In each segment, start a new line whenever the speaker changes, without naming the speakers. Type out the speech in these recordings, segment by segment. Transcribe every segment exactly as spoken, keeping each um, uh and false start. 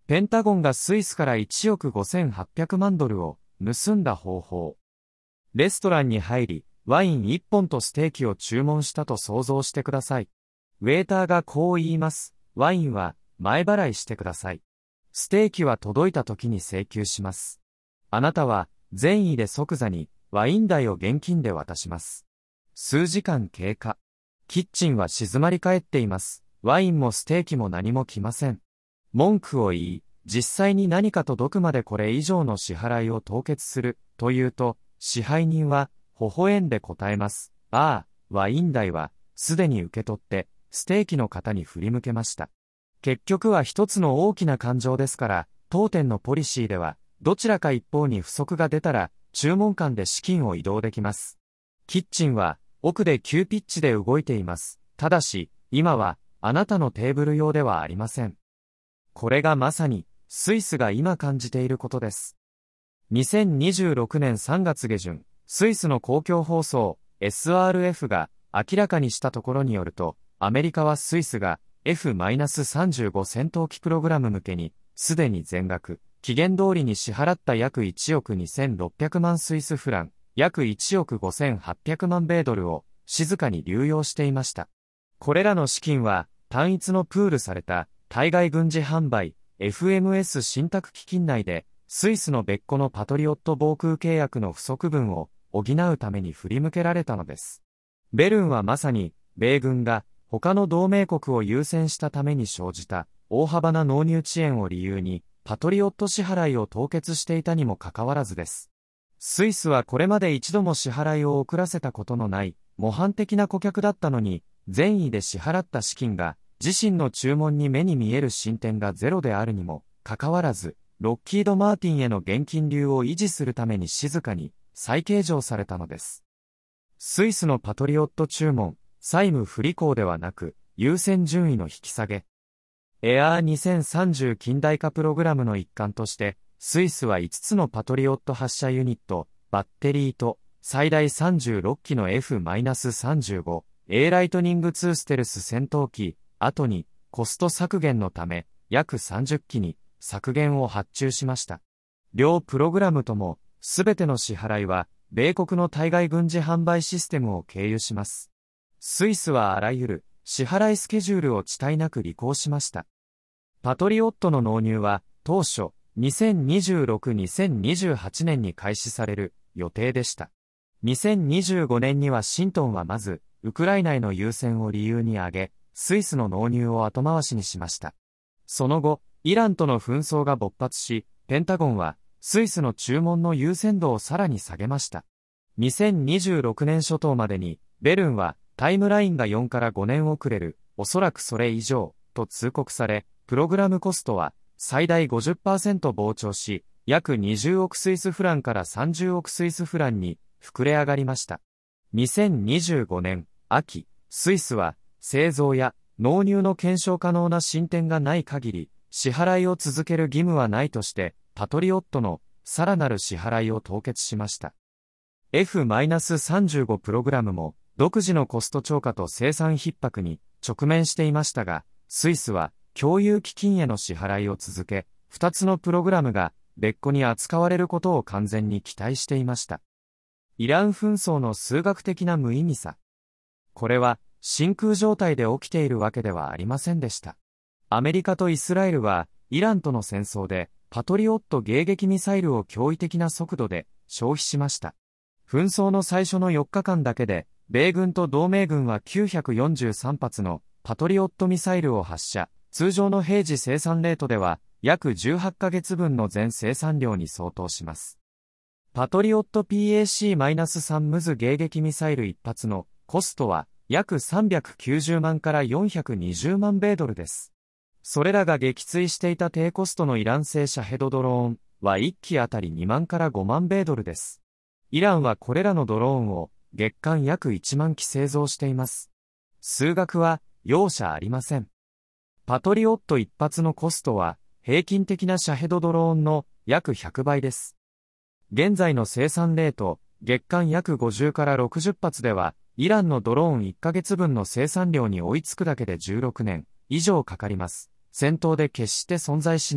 ペンタゴンがスイスからいちおくごせんはっぴゃくまんドルを盗んだ方法。レストランに入り、ワインいっぽんとステーキを注文したと想像してください。ウェーターがこう言います。ワインは前払いしてください。ステーキは届いた時に請求します。あなたは善意で即座にワイン代を現金で渡します。数時間経過。キッチンは静まり返っています。ワインもステーキも何も来ません。文句を言い、実際に何か届くまでこれ以上の支払いを凍結する、と言うと、支配人は、微笑んで答えます。ああ、ワイン代は、すでに受け取って、ステーキの方に振り向けました。結局は一つの大きな感情ですから、当店のポリシーでは、どちらか一方に不足が出たら、注文間で資金を移動できます。キッチンは、奥で急ピッチで動いています。ただし、今は、あなたのテーブル用ではありません。これがまさに、スイスが今感じていることです。にせんにじゅうろくねんさんがつげじゅん、スイスの公共放送、エスアールエフ が明らかにしたところによると、アメリカはスイスが エフさんじゅうご 戦闘機プログラム向けに、すでに全額、期限通りに支払った約いちおくにせんろっぴゃくまんスイスフラン、約いちおくごせんはっぴゃくまん米ドルを静かに流用していました。これらの資金は、単一のプールされた、対外軍事販売、エフエムエス 信託基金内で、スイスの別個のパトリオット防空契約の不足分を補うために振り向けられたのです。ベルンはまさに、米軍が他の同盟国を優先したために生じた大幅な納入遅延を理由に、パトリオット支払いを凍結していたにもかかわらずです。スイスはこれまで一度も支払いを遅らせたことのない、模範的な顧客だったのに、善意で支払った資金が、自身の注文に目に見える進展がゼロであるにもかかわらず、ロッキード・マーティンへの現金流を維持するために静かに再計上されたのです。スイスのパトリオット注文、債務不履行ではなく、優先順位の引き下げ。エアーにせんさんじゅう近代化プログラムの一環として、スイスはいつつのパトリオット発射ユニット、バッテリーと、最大さんじゅうろっきの エフさんじゅうご、エー ライトニングツーステルス戦闘機、後に、コスト削減のため、約さんじゅっきに削減を発注しました。両プログラムとも、すべての支払いは、米国の対外軍事販売システムを経由します。スイスはあらゆる支払いスケジュールを遅滞なく履行しました。パトリオットの納入は、当初、にせんにじゅうろく、にせんにじゅうはちねんに開始される予定でした。にせんにじゅうごねんにはシントンはまず、ウクライナへの優先を理由に挙げ、スイスの納入を後回しにしました。その後、イランとの紛争が勃発し、ペンタゴンは、スイスの注文の優先度をさらに下げました。にせんにじゅうろくねん初頭までに、ベルンは、タイムラインがよんからごねん遅れる、おそらくそれ以上、と通告され、プログラムコストは、最大 ごじゅっパーセント 膨張し、約にじゅうおくスイスフランからさんじゅうおくスイスフランに膨れ上がりました。にせんにじゅうごねん秋、スイスは製造や納入の検証可能な進展がない限り、支払いを続ける義務はないとして、パトリオットのさらなる支払いを凍結しました。エフさんじゅうご プログラムも独自のコスト超過と生産逼迫に直面していましたが、スイスは共有基金への支払いを続け、ふたつのプログラムが別個に扱われることを完全に期待していました。イラン紛争の数学的な無意味さ。これは真空状態で起きているわけではありませんでした。アメリカとイスラエルはイランとの戦争でパトリオット迎撃ミサイルを驚異的な速度で消費しました。紛争の最初のよっかかんだけで、米軍と同盟軍はきゅうひゃくよんじゅうさんぱつのパトリオットミサイルを発射。通常の平時生産レートでは、約じゅうはちかげつぶんの全生産量に相当します。パトリオット ピーエーシーさん ムズ迎撃ミサイルいっぱつのコストは約さんびゃくきゅうじゅうまんからよんひゃくにじゅうまん米ドルです。それらが撃墜していた低コストのイラン製シャヘドドローンはいっきあたりにまんからごまん米ドルです。イランはこれらのドローンを月間約いちまんき製造しています。数学は容赦ありません。パトリオット一発のコストは平均的なシャヘドドローンの約ひゃくばいです。現在の生産レート、月間約ごじゅうからろくじゅっぱつでは、イランのドローンいっかげつぶんの生産量に追いつくだけでじゅうろくねん以上かかります。戦闘で決して存在しない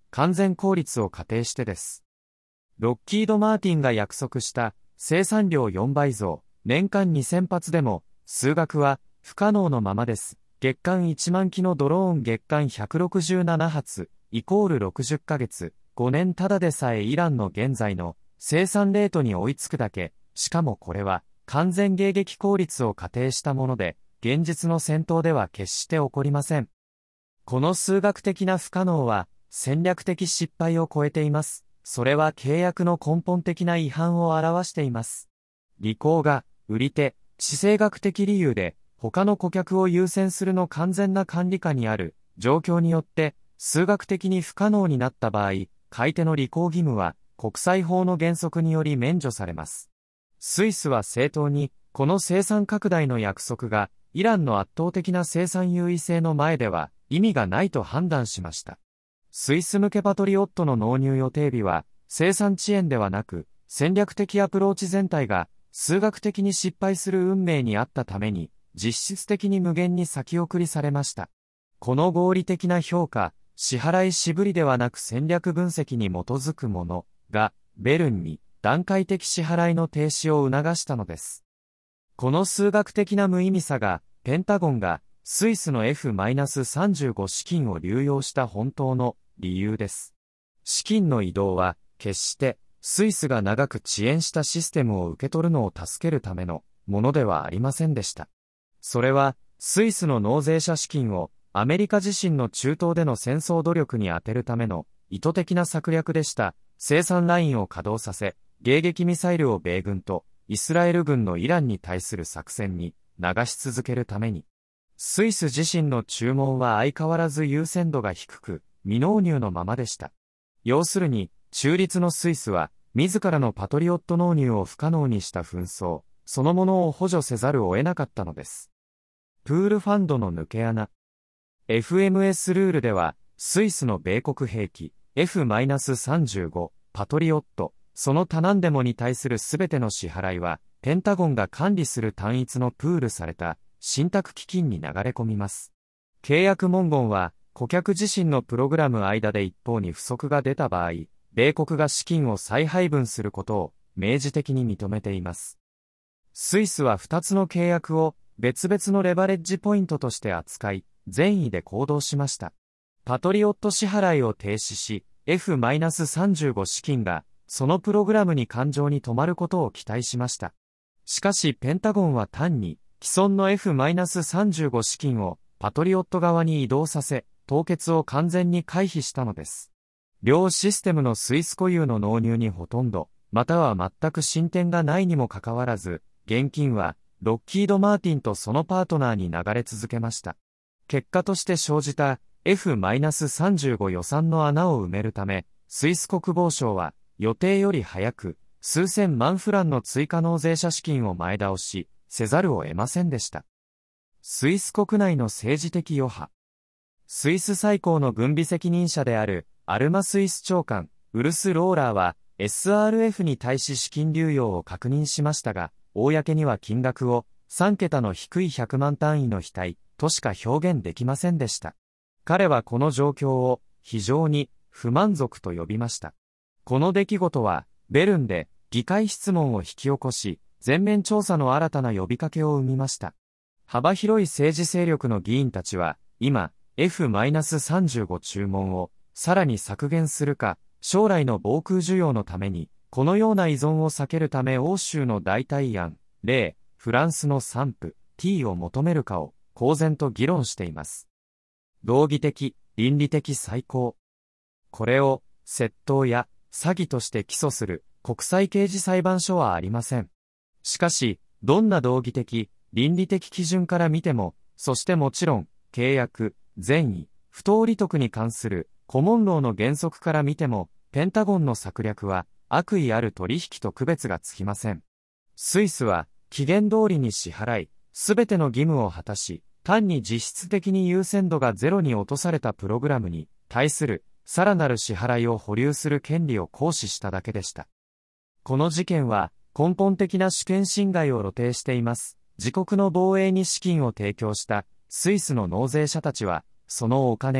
完全効率を仮定してです。ロッキード・マーティンが約束した生産量よんばい増、年間にせん発でも、数学は不可能のままです。月間いちまん機のドローン月間ひゃくろくじゅうなな発、イコールろくじゅっかげつ、ごねんただでさえイランの現在の生産レートに追いつくだけ、しかもこれは完全迎撃効率を仮定したもので、現実の戦闘では決して起こりません。この数学的な不可能は戦略的失敗を超えています。それは契約の根本的な違反を表しています。利口が売り手、地政学的理由で他の顧客を優先するの完全な管理下にある状況によって数学的に不可能になった場合、買い手の履行義務は国際法の原則により免除されます。スイスは正当にこの生産拡大の約束がイランの圧倒的な生産優位性の前では意味がないと判断しました。スイス向けパトリオットの納入予定日は生産遅延ではなく戦略的アプローチ全体が数学的に失敗する運命にあったために実質的に無限に先送りされました。この合理的な評価、支払い渋りではなく戦略分析に基づくものがベルンに段階的支払いの停止を促したのです。この数学的な無意味さがペンタゴンがスイスの エフさんじゅうご 資金を流用した本当の理由です。資金の移動は決してスイスが長く遅延したシステムを受け取るのを助けるためのものではありませんでした。それはスイスの納税者資金をアメリカ自身の中東での戦争努力に充てるための意図的な策略でした。生産ラインを稼働させ、迎撃ミサイルを米軍とイスラエル軍のイランに対する作戦に流し続けるために。スイス自身の注文は相変わらず優先度が低く、未納入のままでした。要するに、中立のスイスは、自らのパトリオット納入を不可能にした紛争、そのものを補助せざるを得なかったのです。プールファンドの抜け穴。エフエムエス ルールでは、スイスの米国兵器、エフさんじゅうご、パトリオット、その他何でもに対するすべての支払いは、ペンタゴンが管理する単一のプールされた、信託基金に流れ込みます。契約文言は、顧客自身のプログラム間で一方に不足が出た場合、米国が資金を再配分することを明示的に認めています。スイスはふたつの契約を別々のレバレッジポイントとして扱い、善意で行動しました。パトリオット支払いを停止し、エフさんじゅうご 資金がそのプログラムに感情に止まることを期待しました。しかしペンタゴンは単に、既存の エフさんじゅうご 資金をパトリオット側に移動させ、凍結を完全に回避したのです。両システムのスイス固有の納入にほとんど、または全く進展がないにもかかわらず、現金はロッキード・マーティンとそのパートナーに流れ続けました。結果として生じた エフさんじゅうご 予算の穴を埋めるため、スイス国防省は予定より早く数千万フランの追加納税者資金を前倒し、せざるを得ませんでした。スイス国内の政治的余波。スイス最高の軍備責任者であるアルマスイス長官、ウルス・ローラーは エスアールエフ に対し資金流用を確認しましたが、公には金額をさん桁の低いひゃくまん単位の非対としか表現できませんでした。彼はこの状況を非常に不満足と呼びました。この出来事はベルンで議会質問を引き起こし、全面調査の新たな呼びかけを生みました。幅広い政治勢力の議員たちは、今、エフさんじゅうご 注文をさらに削減するか、将来の防空需要のために、このような依存を避けるため欧州の代替案、例、フランスの散布、T を求めるかを公然と議論しています。道義的、倫理的最高。これを、窃盗や詐欺として起訴する国際刑事裁判所はありません。しかし、どんな道義的、倫理的基準から見ても、そしてもちろん、契約、善意、不当利得に関する、コモンローの原則から見ても、ペンタゴンの策略は、悪意ある取引と区別がつきません。スイスは、期限通りに支払い、すべての義務を果たし、単に実質的に優先度がゼロに落とされたプログラムに、対する、さらなる支払いを保留する権利を行使しただけでした。この事件は、根本的な主権侵害を露呈しています。自国の防衛に資金を提供したスイスの納税者たちは、そのお金が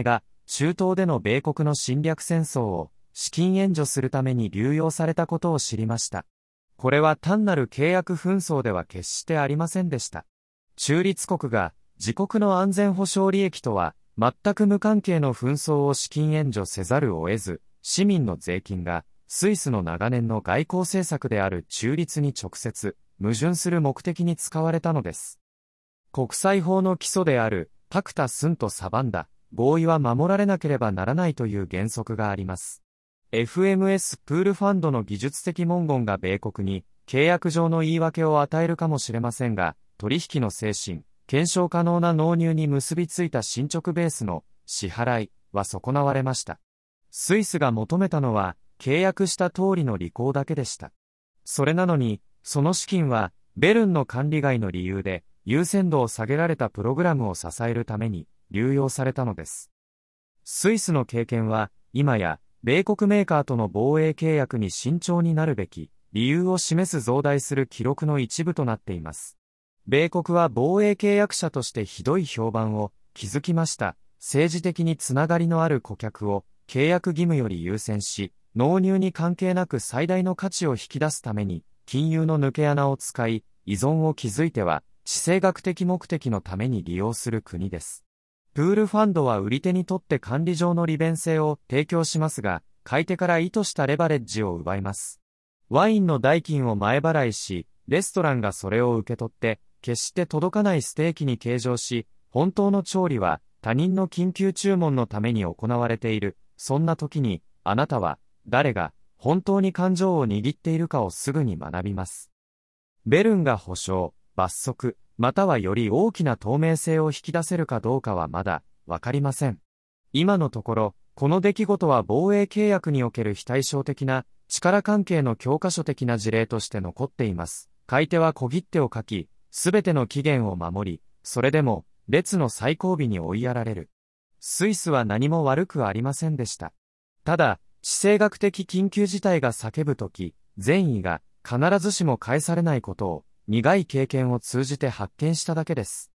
中東での米国の侵略戦争を資金援助するために流用されたことを知りました。これは単なる契約紛争では決してありませんでした。中立国が自国の安全保障利益とは全く無関係の紛争を資金援助せざるを得ず、市民の税金がスイスの長年の外交政策である中立に直接矛盾する目的に使われたのです。国際法の基礎であるパクタ・スント・サバンダ、合意は守られなければならないという原則があります。エフエムエス プールファンドの技術的文言が米国に契約上の言い訳を与えるかもしれませんが、取引の精神、検証可能な納入に結びついた進捗ベースの支払いは損なわれました。スイスが求めたのは契約した通りの履行だけでした。それなのに、その資金はベルンの管理外の理由で優先度を下げられたプログラムを支えるために流用されたのです。スイスの経験は今や米国メーカーとの防衛契約に慎重になるべき理由を示す増大する記録の一部となっています。米国は防衛契約者としてひどい評判を築きました。政治的につながりのある顧客を契約義務より優先し、納入に関係なく最大の価値を引き出すために金融の抜け穴を使い、依存を築いては地政学的目的のために利用する国です。プールファンドは売り手にとって管理上の利便性を提供しますが、買い手から意図したレバレッジを奪います。ワインの代金を前払いし、レストランがそれを受け取って、決して届かないステーキに計上し、本当の調理は他人の緊急注文のために行われている。そんな時に、あなたは誰が本当に感情を握っているかをすぐに学びます。ベルンが保証、罰則、またはより大きな透明性を引き出せるかどうかはまだわかりません。今のところ、この出来事は防衛契約における非対称的な力関係の教科書的な事例として残っています。買い手は小切手を書き、すべての期限を守り、それでも列の最後尾に追いやられる。スイスは何も悪くありませんでした。ただ、地政学的緊急事態が叫ぶとき、善意が必ずしも返されないことを苦い経験を通じて発見しただけです。